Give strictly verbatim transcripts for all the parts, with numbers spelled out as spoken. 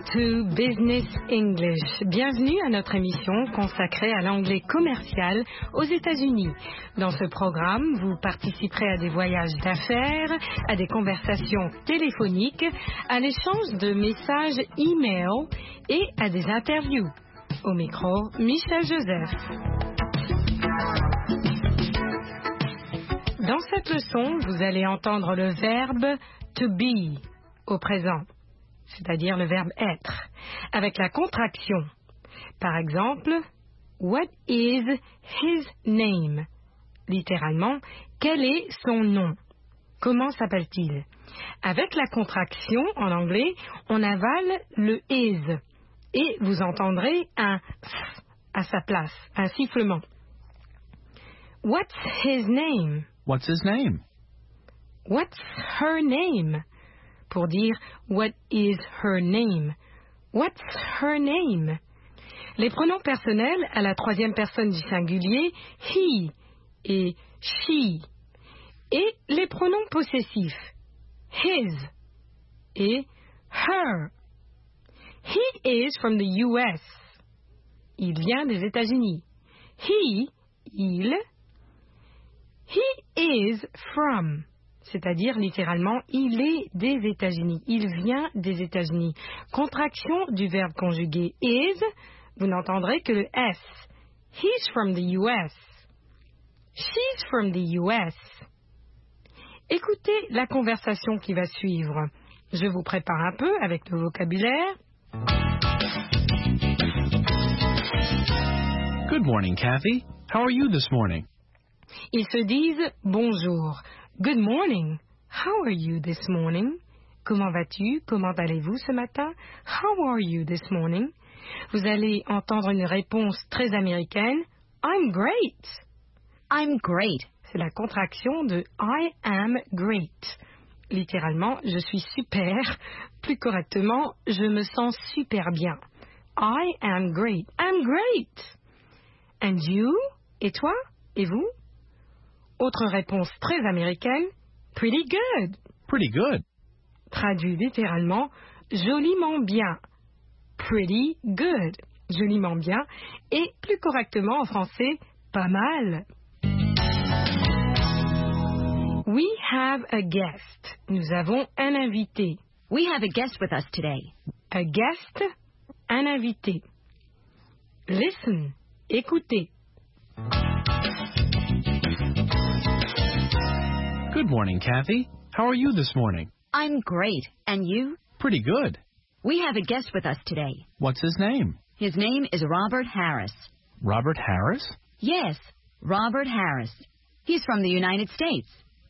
to Business English. Bienvenue à notre émission consacrée à l'anglais commercial aux États-Unis. Dans ce programme, vous participerez à des voyages d'affaires, à des conversations téléphoniques, à l'échange de messages e-mail et à des interviews. Au micro, Michel Joseph. Dans cette leçon, vous allez entendre le verbe to be au présent, c'est-à-dire le verbe être, avec la contraction. Par exemple, what is his name? Littéralement, quel est son nom? Comment s'appelle-t-il? Avec la contraction, en anglais, on avale le is et vous entendrez un f à sa place, un sifflement. What's his name? What's his name? What's her name? Pour dire what is her name? What's her name? Les pronoms personnels à la troisième personne du singulier, he et she. Et les pronoms possessifs, his et her. He is from the U S. Il vient des États-Unis. He, il. He is from. C'est-à-dire, littéralement, il est des États-Unis. Il vient des États-Unis. Contraction du verbe conjugué is, vous n'entendrez que le S. He's from the U S. She's from the U S. Écoutez la conversation qui va suivre. Je vous prépare un peu avec le vocabulaire. Good morning, Kathy. How are you this morning? Ils se disent bonjour. Good morning. How are you this morning? Comment vas-tu? Comment allez-vous ce matin? How are you this morning? Vous allez entendre une réponse très américaine. I'm great. I'm great. C'est la contraction de I am great. Littéralement, je suis super. Plus correctement, je me sens super bien. I am great. I'm great. And you? Et toi? Et vous? Autre réponse très américaine, pretty good. Pretty good. Traduit littéralement, joliment bien. Pretty good. Joliment bien. Et plus correctement en français, pas mal. We have a guest. Nous avons un invité. We have a guest with us today. A guest, un invité. Listen, écoutez. Good morning, Kathy. How are you this morning? I'm great. And you? Pretty good. We have a guest with us today. What's his name? His name is Robert Harris. Robert Harris? Yes, Robert Harris. He's from the United States.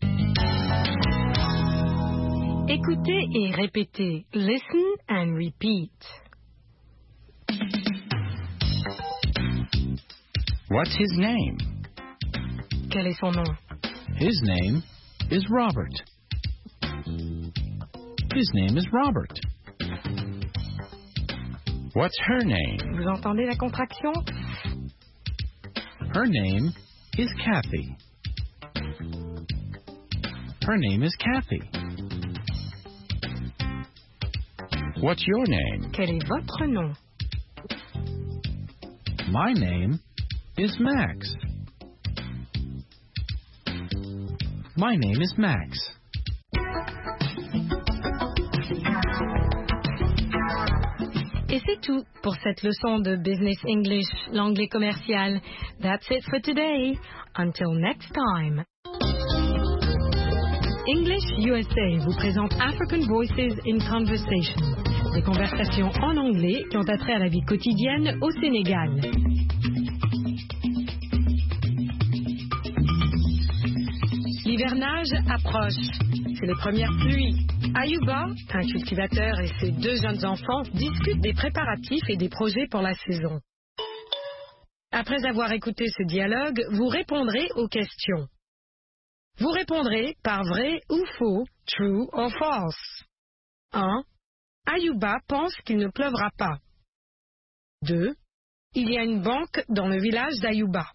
Écoutez et répétez. Listen and repeat. What's his name? Quel est son nom? His name is Robert. His name is Robert. What's her name? Vous entendez la contraction? Her name is Kathy. Her name is Kathy. What's your name? Quel est votre nom? My name is Max. My name is Max. Et c'est tout pour cette leçon de Business English, l'anglais commercial. That's it for today. Until next time. English U S A vous présente African Voices in Conversation, des conversations en anglais qui ont attrait à la vie quotidienne au Sénégal. L'hivernage approche. C'est les premières pluies. Ayuba, un cultivateur, et ses deux jeunes enfants discutent des préparatifs et des projets pour la saison. Après avoir écouté ce dialogue, vous répondrez aux questions. Vous répondrez par vrai ou faux, true or false. un. Ayuba pense qu'il ne pleuvra pas. deux. Il y a une banque dans le village d'Ayuba.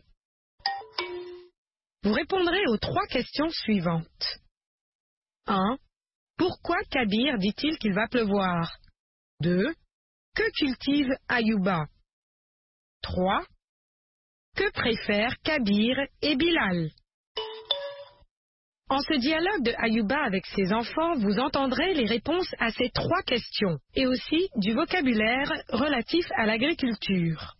Vous répondrez aux trois questions suivantes. un. Pourquoi Kabir dit-il qu'il va pleuvoir? deux. Que cultive Ayuba? trois. Que préfèrent Kabir et Bilal? En ce dialogue de Ayuba avec ses enfants, vous entendrez les réponses à ces trois questions et aussi du vocabulaire relatif à l'agriculture.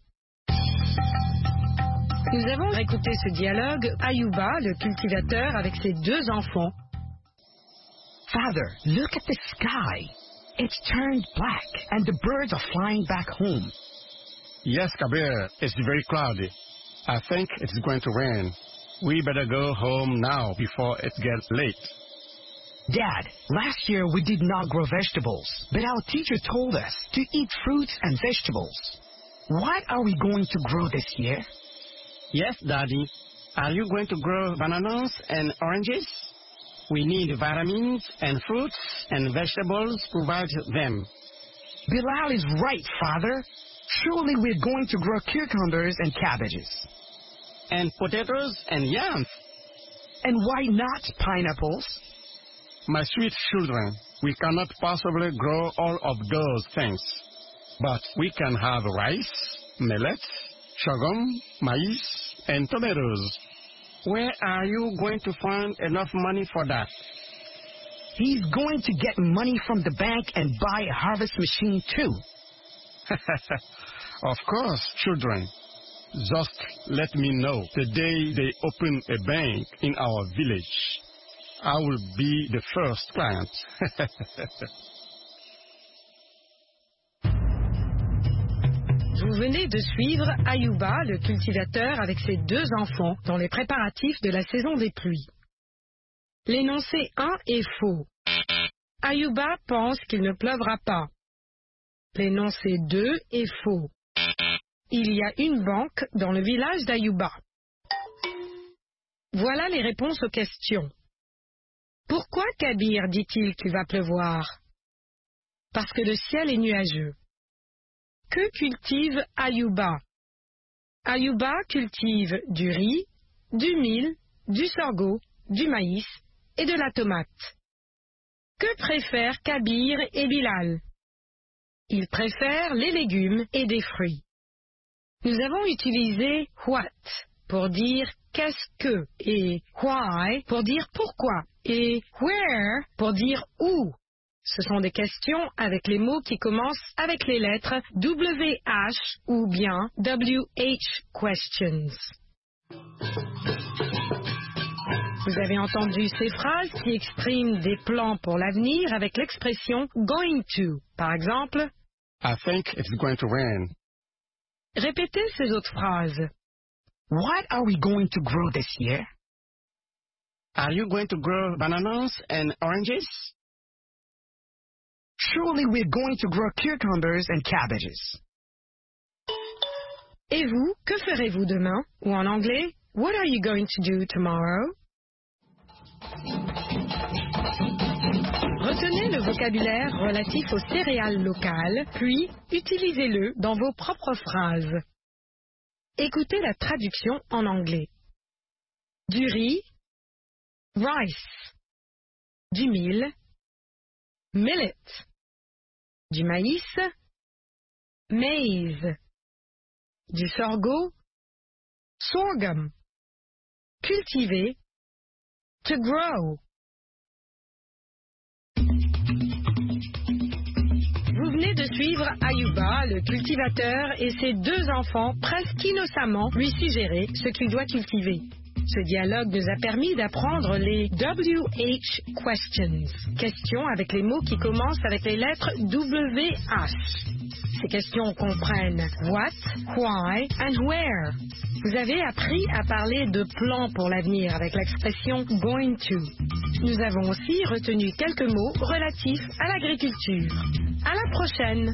Nous avons écouté ce dialogue, Ayuba, le cultivateur, avec ses deux enfants. Father, look at the sky. It's turned black and the birds are flying back home. Yes, Kabir, it's very cloudy. I think it's going to rain. We better go home now before it gets late. Dad, last year we did not grow vegetables, but our teacher told us to eat fruits and vegetables. What are we going to grow this year? Yes, Daddy. Are you going to grow bananas and oranges? We need vitamins and fruits and vegetables to provide them. Bilal is right, Father. Surely we're going to grow cucumbers and cabbages. And potatoes and yams. And why not pineapples? My sweet children, we cannot possibly grow all of those things. But we can have rice, millet, sorghum, maize, and tomatoes. Where are you going to find enough money for that? He's going to get money from the bank and buy a harvest machine too. Of course, children. Just let me know the day they open a bank in our village. I will be the first client. Vous venez de suivre Ayuba, le cultivateur, avec ses deux enfants, dans les préparatifs de la saison des pluies. L'énoncé un est faux. Ayuba pense qu'il ne pleuvra pas. L'énoncé deux est faux. Il y a une banque dans le village d'Ayuba. Voilà les réponses aux questions. Pourquoi Kabir dit-il qu'il va pleuvoir? Parce que le ciel est nuageux. Que cultive Ayuba? Ayuba cultive du riz, du mil, du sorgho, du maïs et de la tomate. Que préfèrent Kabir et Bilal? Ils préfèrent les légumes et des fruits. Nous avons utilisé what pour dire qu'est-ce que et why pour dire pourquoi et where pour dire où. Ce sont des questions avec les mots qui commencent avec les lettres W H ou bien W H questions. Vous avez entendu ces phrases qui expriment des plans pour l'avenir avec l'expression going to. Par exemple, I think it's going to rain. Répétez ces autres phrases. What are we going to grow this year? Are you going to grow bananas and oranges? Surely we're going to grow cucumbers and cabbages. Et vous, que ferez-vous demain? Ou en anglais, what are you going to do tomorrow? Retenez le vocabulaire relatif aux céréales locales, puis utilisez-le dans vos propres phrases. Écoutez la traduction en anglais. Du riz, rice. Du mil, millet. Du maïs, maize. Du sorgho, sorghum. Cultiver, to grow. Vous venez de suivre Ayuba, le cultivateur, et ses deux enfants presque innocemment lui suggérer ce qu'il doit cultiver. Ce dialogue nous a permis d'apprendre les W H questions, questions avec les mots qui commencent avec les lettres W H. Ces questions comprennent what, why and where. Vous avez appris à parler de plans pour l'avenir avec l'expression going to. Nous avons aussi retenu quelques mots relatifs à l'agriculture. À la prochaine!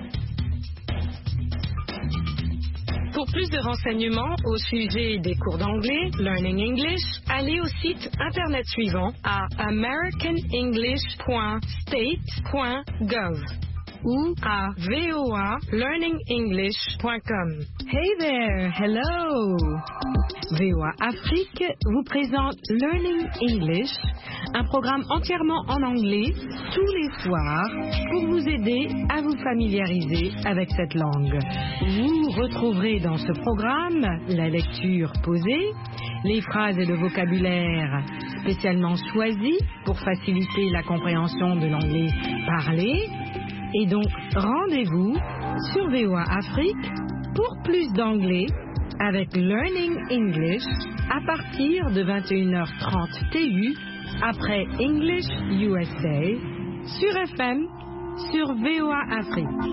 Pour plus de renseignements au sujet des cours d'anglais, Learning English, allez au site internet suivant à american english point state point gov. ou à voa learning english point com. Hey there, hello. V O A Afrique vous présente Learning English, un programme entièrement en anglais tous les soirs pour vous aider à vous familiariser avec cette langue. Vous retrouverez dans ce programme la lecture posée, les phrases et le vocabulaire spécialement choisis pour faciliter la compréhension de l'anglais parlé. Et donc, rendez-vous sur V O A Afrique pour plus d'anglais avec Learning English à partir de vingt et une heures trente T U après English U S A sur F M sur V O A Afrique.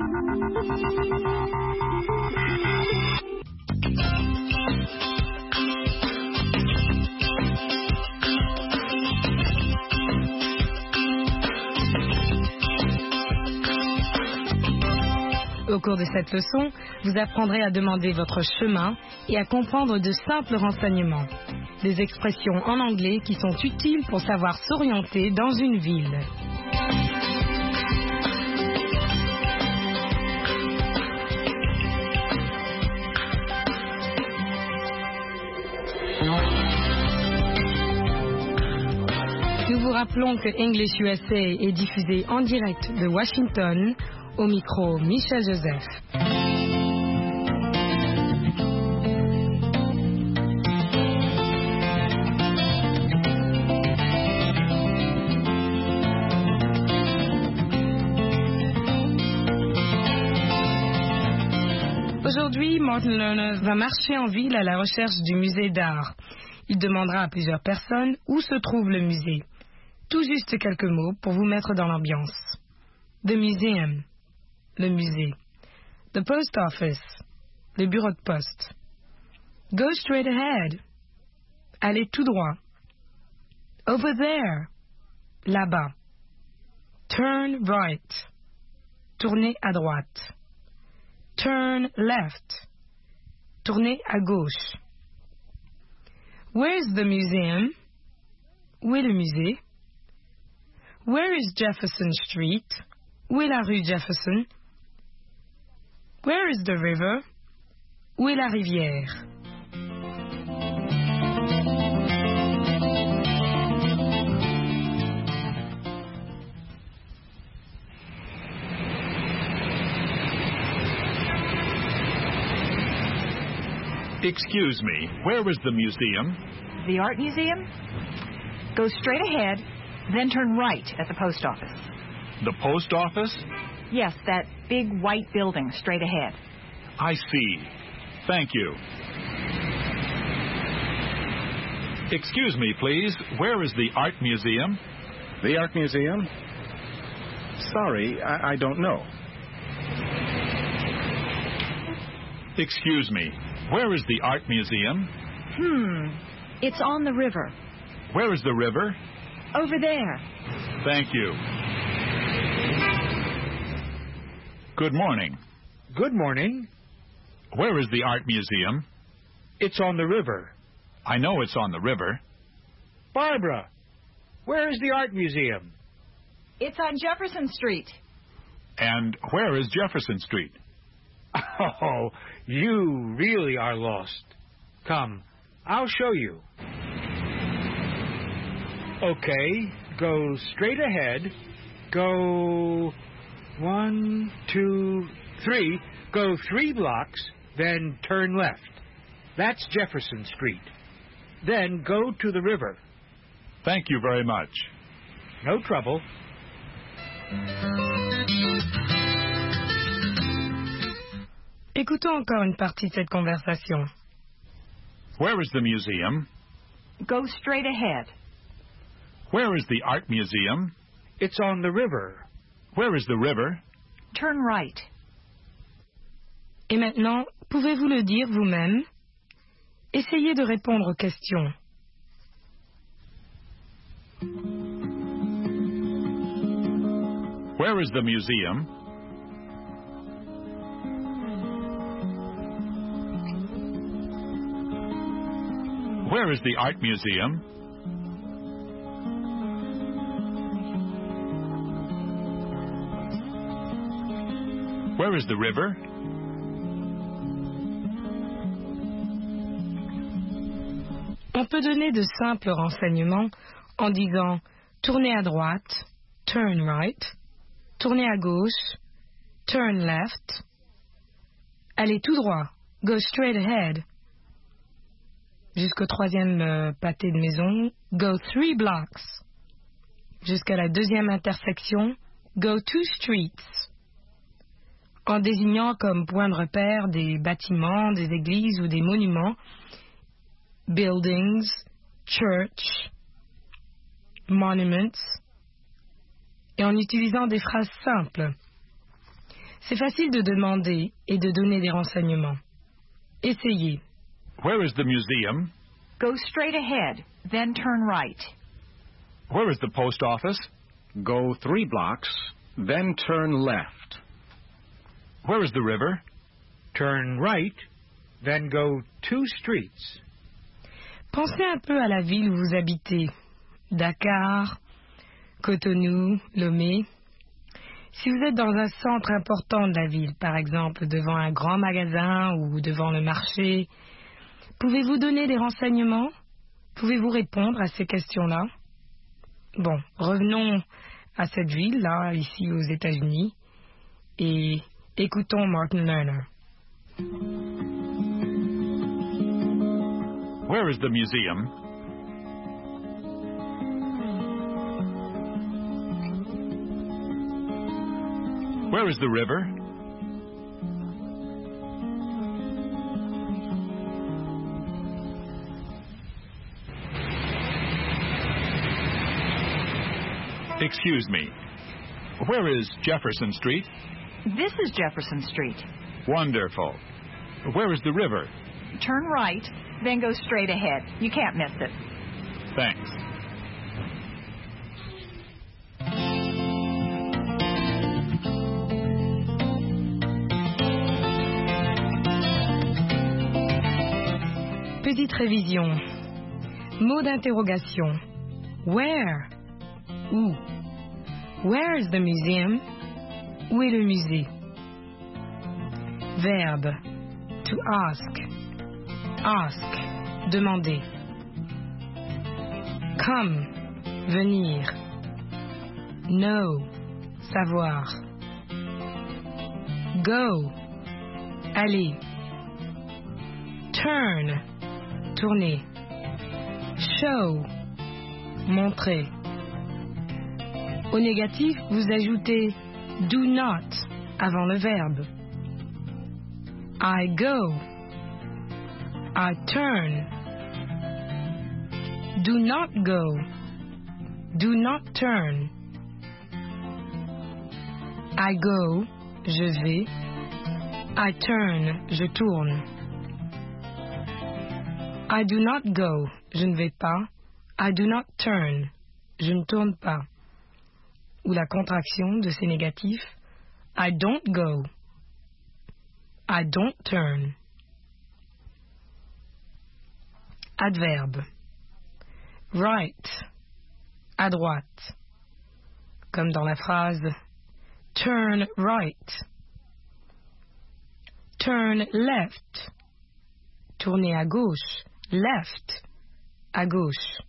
Au cours de cette leçon, vous apprendrez à demander votre chemin et à comprendre de simples renseignements. Des expressions en anglais qui sont utiles pour savoir s'orienter dans une ville. Nous vous rappelons que English U S A est diffusé en direct de Washington. Au micro, Michel Joseph. Aujourd'hui, Martin Lerner va marcher en ville à la recherche du musée d'art. Il demandera à plusieurs personnes où se trouve le musée. Tout juste quelques mots pour vous mettre dans l'ambiance. The Museum. Le musée. The post office. Le bureau de poste. Go straight ahead. Allez tout droit. Over there. Là-bas. Turn right. Tournez à droite. Turn left. Tournez à gauche. Where's the museum? Où est le musée? Where is Jefferson Street? Où est la rue Jefferson? Where is the river? Où est la rivière? Excuse me, where is the museum? The Art Museum? Go straight ahead, then turn right at the post office. The post office? Yes, that big white building straight ahead. I see. Thank you. Excuse me, please. Where is the Art Museum? The Art Museum? Sorry, I, I don't know. Excuse me. Where is the Art Museum? Hmm. It's on the river. Where is the river? Over there. Thank you. Good morning. Good morning. Where is the Art Museum? It's on the river. I know it's on the river. Barbara, where is the Art Museum? It's on Jefferson Street. And where is Jefferson Street? Oh, you really are lost. Come, I'll show you. Okay, go straight ahead. Go one, two, three. Go three blocks, then turn left. That's Jefferson Street. Then go to the river. Thank you very much. No trouble. Écoutons encore une partie de cette conversation. Where is the museum? Go straight ahead. Where is the Art Museum? It's on the river. Where is the river? Turn right. Et maintenant, pouvez-vous le dire vous-même? Essayez de répondre aux questions. Where is the museum? Where is the Art Museum? Where is the river? On peut donner de simples renseignements en disant tournez à droite, turn right, tournez à gauche, turn left, allez tout droit, go straight ahead, jusqu'au troisième euh, pâté de maison, go three blocks, jusqu'à la deuxième intersection, go two streets, en désignant comme point de repère des bâtiments, des églises ou des monuments, buildings, church, monuments, et en utilisant des phrases simples. C'est facile de demander et de donner des renseignements. Essayez. Where is the museum? Go straight ahead, then turn right. Where is the post office? Go three blocks, then turn left. Where is the river? Turn right, then go two streets. Pensez un peu à la ville où vous habitez. Dakar, Cotonou, Lomé. Si vous êtes dans un centre important de la ville, par exemple devant un grand magasin ou devant le marché, pouvez-vous donner des renseignements? Pouvez-vous répondre à ces questions-là? Bon, revenons à cette ville-là, ici aux États-Unis, et écoutons Martin Lerner. Where is the museum? Where is the river? Excuse me. Where is Jefferson Street? This is Jefferson Street. Wonderful. Where is the river? Turn right, then go straight ahead. You can't miss it. Thanks. Petite révision. Mot d'interrogation. Where? Où? Where is the museum? Où est le musée? Verbe. To ask. Ask. Demander. Come. Venir. Know. Savoir. Go. Aller. Turn. Tourner. Show. Montrer. Au négatif, vous ajoutez do not avant le verbe. I go. I turn. Do not go. Do not turn. I go. Je vais. I turn. Je tourne. I do not go. Je ne vais pas. I do not turn. Je ne tourne pas. Ou la contraction de ces négatifs. I don't go. I don't turn. Adverbe. Right. À droite. Comme dans la phrase turn right. Turn left. Tourner à gauche. Left. À gauche.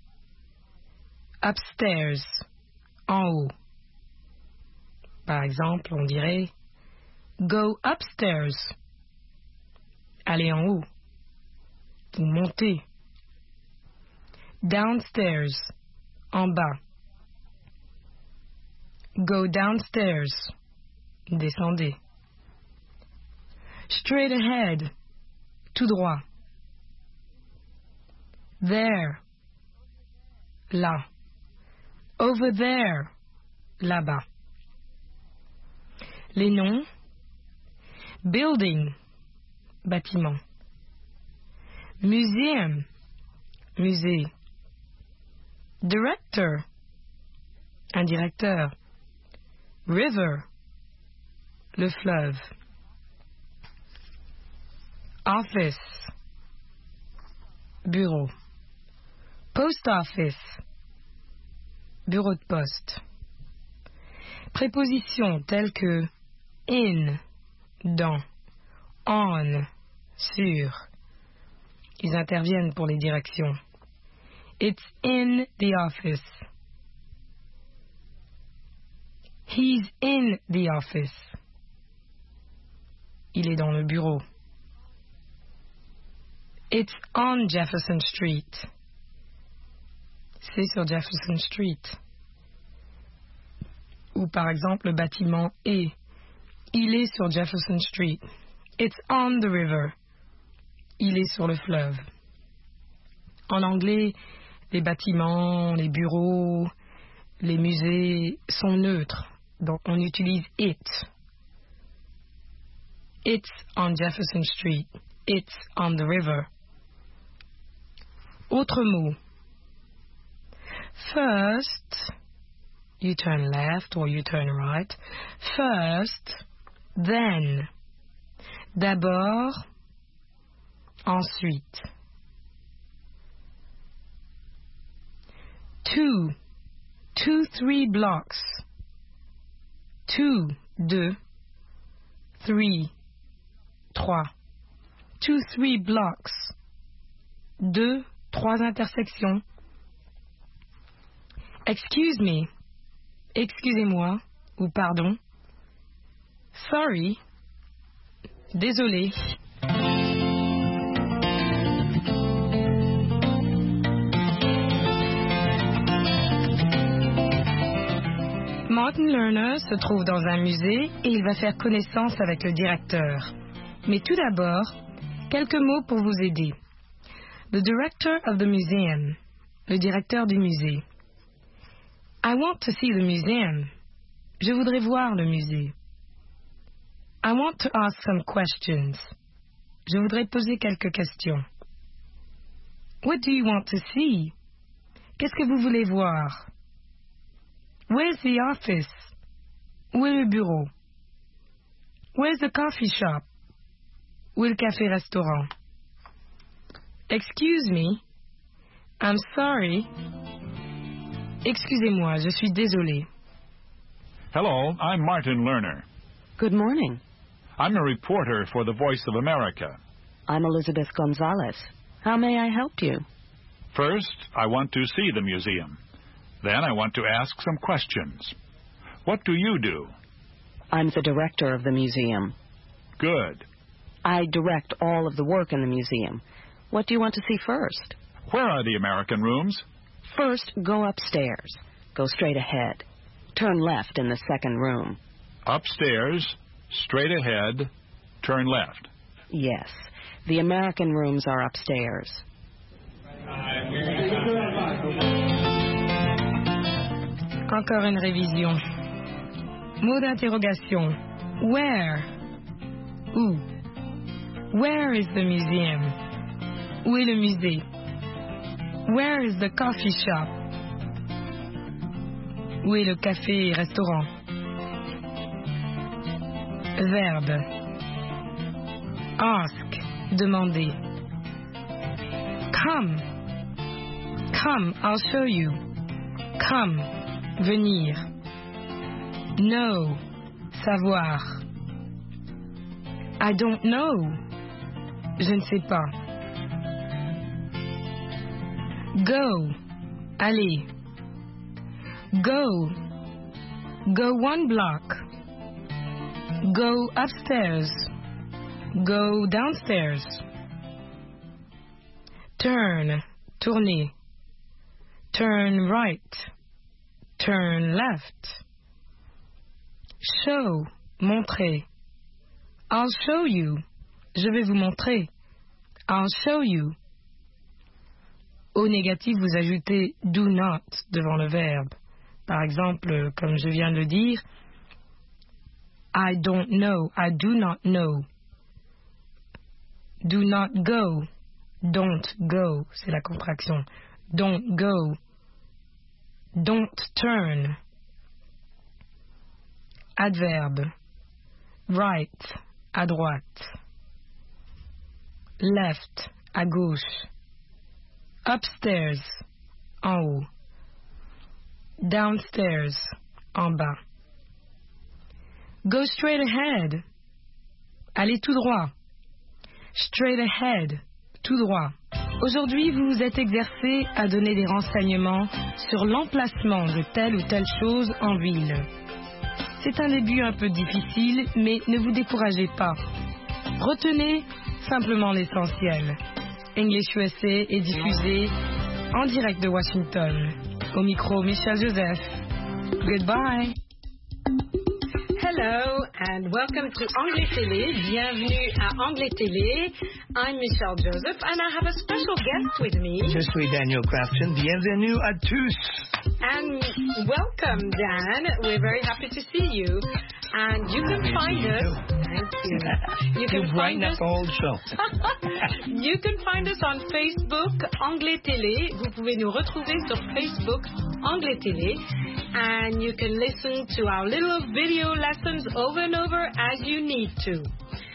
Upstairs. En haut. Par exemple, on dirait go upstairs. Aller en haut. Ou monter. Downstairs. En bas. Go downstairs. Descendez. Straight ahead. Tout droit. There. Là. Over there. Là-bas. Les noms. Building. Bâtiment. Museum. Musée. Director. Un directeur. River. Le fleuve. Office. Bureau. Post office. Bureau de poste. Prépositions telles que in, dans, on, sur. Ils interviennent pour les directions. It's in the office. He's in the office. Il est dans le bureau. It's on Jefferson Street. C'est sur Jefferson Street. Ou par exemple, le bâtiment est. Il est sur Jefferson Street. It's on the river. Il est sur le fleuve. En anglais, les bâtiments, les bureaux, les musées sont neutres. Donc, on utilise it. It's on Jefferson Street. It's on the river. Autre mot. First, you turn left or you turn right. First, then. D'abord, ensuite. Two, two, three blocks. Two, deux. Three, trois. Two, three blocks. Deux, trois intersections. Excuse me. Excusez-moi ou pardon. Sorry. Désolé. Martin Lerner se trouve dans un musée et il va faire connaissance avec le directeur. Mais tout d'abord, quelques mots pour vous aider. The director of the museum. Le directeur du musée. I want to see the museum. Je voudrais voir le musée. I want to ask some questions. Je voudrais poser quelques questions. What do you want to see? Qu'est-ce que vous voulez voir? Where's the office? Où est le bureau? Where's the coffee shop? Où est le café-restaurant? Excuse me. I'm sorry. Excusez-moi, je suis désolé. Hello, I'm Martin Lerner. Good morning. I'm a reporter for the Voice of America. I'm Elizabeth Gonzalez. How may I help you? First, I want to see the museum. Then I want to ask some questions. What do you do? I'm the director of the museum. Good. I direct all of the work in the museum. What do you want to see first? Where are the American rooms? First, go upstairs. Go straight ahead. Turn left in the second room. Upstairs, straight ahead, turn left. Yes. The American rooms are upstairs. Encore une révision. Mot d'interrogation. Where? Où? Where is the museum? Où est le musée? Where is the coffee shop? Où est le café et restaurant? Verbe. Ask. Demander. Come. Come, I'll show you. Come. Venir. Know. Savoir. I don't know. Je ne sais pas. Go. Aller. Go. Go one block. Go upstairs. Go downstairs. Turn. Tourner. Turn right. Turn left. Show. Montrer. I'll show you. Je vais vous montrer. I'll show you. Au négatif, vous ajoutez do not devant le verbe. Par exemple, comme je viens de le dire, I don't know, I do not know. Do not go. Don't go, c'est la contraction. Don't go. Don't turn. Adverbe. Right, à droite. Left, à gauche. Upstairs, en haut. Downstairs, en bas. Go straight ahead. allez tout droit. Straight ahead, tout droit. Aujourd'hui, vous vous êtes exercé à donner des renseignements sur l'emplacement de telle ou telle chose en ville. C'est un début un peu difficile, mais ne vous découragez pas. Retenez simplement l'essentiel. English U S A est diffusé en direct de Washington. Au micro, Michel Joseph. Goodbye. Hello and welcome to Anglais Télé. Bienvenue à Anglais Télé. I'm Michelle Joseph and I have a special guest with me. Je suis Daniel Crafton. Bienvenue à tous. And welcome, Dan. We're very happy to see you. And you can find us. Thank you. You can find us. The whole show. You can find us on Facebook, Anglais Télé. Vous pouvez nous retrouver sur Facebook, Anglais Télé. And you can listen to our little video lessons over and over as you need to.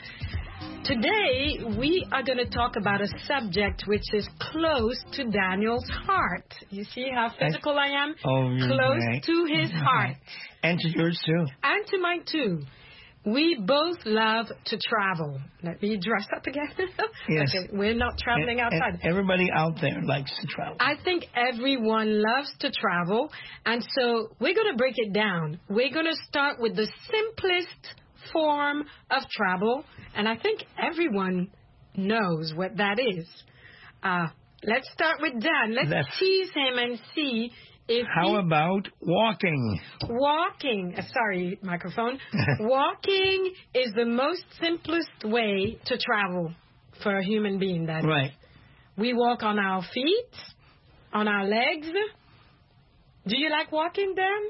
Today, we are going to talk about a subject which is close to Daniel's heart. You see how physical I am? Oh, you're close right. to his heart. And to yours, too. And to mine, too. We both love to travel. Let me dress up again. Yes. Okay, we're not traveling and, outside. And everybody out there likes to travel. I think everyone loves to travel. And so we're going to break it down. We're going to start with the simplest form of travel. And I think everyone knows what that is. Uh, let's start with Dan. Let's That's... tease him and see if How he... about walking? Walking. Uh, sorry, microphone. Walking is the most simplest way to travel for a human being. That right. Is. We walk on our feet, on our legs. Do you like walking, Dan?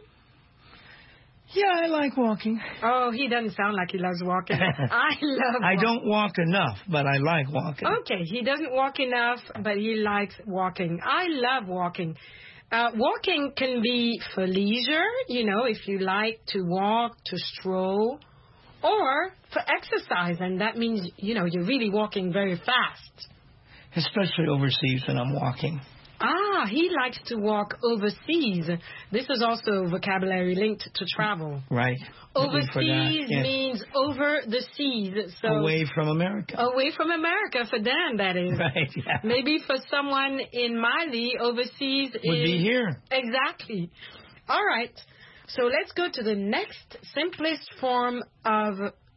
Yeah, I like walking. Oh, he doesn't sound like he loves walking. I love I walking. don't walk enough, but I like walking. Okay, he doesn't walk enough, but he likes walking. I love walking. Uh, walking can be for leisure, you know, if you like to walk, to stroll, or for exercise, and that means, you know, you're really walking very fast. Especially overseas when I'm walking. Ah, he likes to walk overseas. This is also vocabulary linked to travel. Right. Overseas yes. means over the seas. So away from America. Away from America, for Dan, that is. Right, yeah. Maybe for someone in Mali, overseas Would is... be here. Exactly. All right. So let's go to the next simplest form of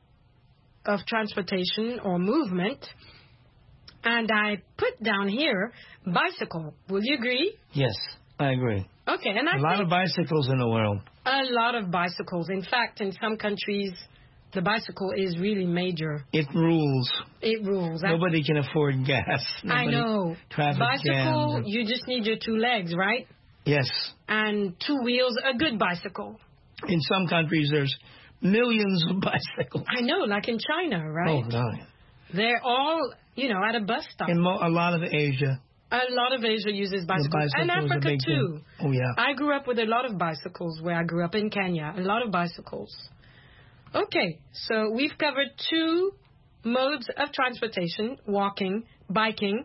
of transportation or movement. And I put down here bicycle. Will you agree? Yes, I agree. Okay, and I a lot think of bicycles in the world. A lot of bicycles. In fact, in some countries, the bicycle is really major. It rules. It rules. Nobody can afford gas. Nobody, I know. Traffic bicycle, jams. you just need your two legs, right? Yes. And two wheels, a good bicycle. In some countries, there's millions of bicycles. I know, like in China, right? Oh, God. They're all, you know, at a bus stop. In mo- a lot of Asia. A lot of Asia uses bicycles. And Africa, too. Thing. Oh, yeah. I grew up with a lot of bicycles where I grew up in Kenya. A lot of bicycles. Okay, so we've covered two modes of transportation, walking, biking.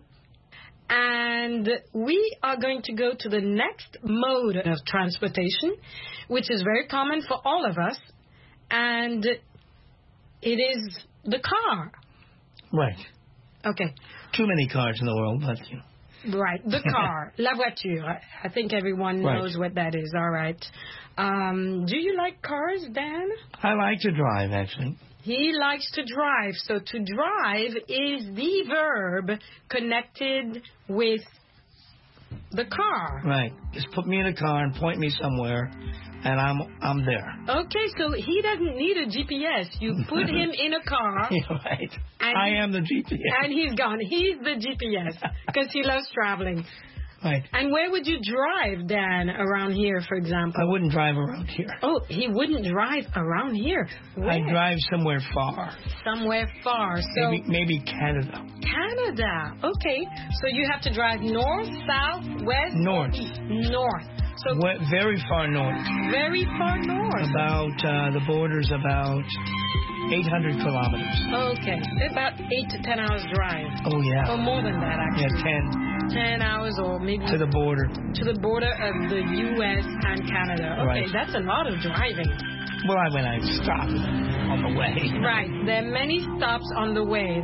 And we are going to go to the next mode of transportation, which is very common for all of us. And it is the car. Right. Okay. Too many cars in the world, but you know. Right, the car, la voiture. I think everyone knows right. what that is. All right. Um, do you like cars, Dan? I like to drive, actually. He likes to drive. So to drive is the verb connected with the car. Right. Just put me in a car and point me somewhere, and I'm I'm there. Okay, so he doesn't need a G P S. You put him in a car. Yeah, right. I he, am the G P S. And he's gone. He's the G P S because he loves traveling. Right. And where would you drive, Dan, around here, for example? I wouldn't drive around here. Oh, he wouldn't drive around here. Where? I'd drive somewhere far. Somewhere far. So maybe, maybe Canada. Canada. Okay. So you have to drive north, south, west, north. East. North. So West, very far north. Very far north. About uh, the border's about eight hundred kilometers. Okay. About eight to ten hours drive. Oh, yeah. Or more than that, actually. Yeah, ten. ten hours or maybe to the border. to the border of the U S and Canada. Okay, Right. that's a lot of driving. Well, I mean, I stopped on the way. Right. There are many stops on the way.